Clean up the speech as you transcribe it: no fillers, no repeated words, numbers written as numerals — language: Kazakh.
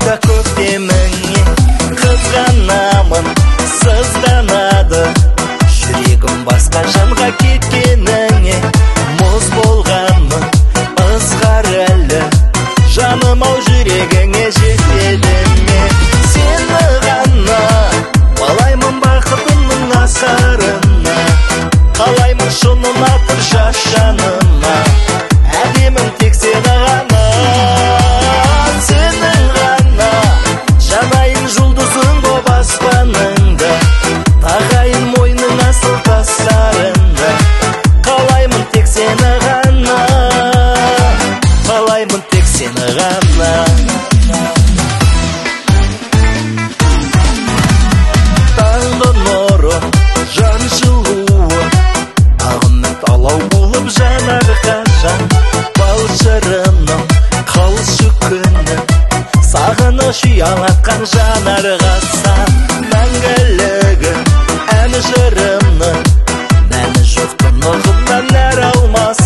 қайда көктеміңе қызғанамын, сызданады жүрегім басқа жанға кеткеніңе. Мұз болғанмын ызғар әлі, жаным ау жүрегіңе жетеді ме? Сені ғана қалаймын бақытымның асқарына, қалаймын шынын атыр жас жаныма, әдемім тек сені ғана. Сенің ғана жанайын жұлдызың боп аспаныңда, тағайын мойның асыл тастарында, қалаймын тек сені ғана, қалаймын тек сені ғана. Таңғы нұры, жан жылуы, ағынып алау болып жанар қашан. Бал шырыным, қалшы күні, сағыныш ұялатқан жанарға сан. Мәңгілігі ән жырымның мәні жоқтың ұғымнан нәр алмас.